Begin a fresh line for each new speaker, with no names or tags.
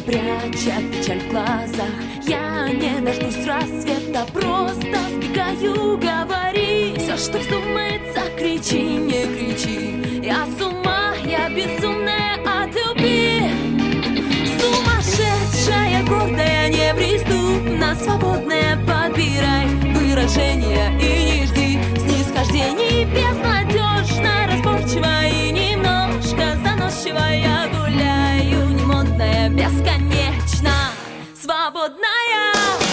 пряча печаль в глазах. Я не дождусь рассвета, просто сбегаю, говори. Все, что вздумается, кричи, не кричи. Я с ума, я безумная от любви. Сумасшедшая, гордая, неприступна, свободная, подбирай выражения и не жди снисхождений. Безнадежно, разборчиво и немножко заносчиво я гуляю, немодная, бесконечно свободная.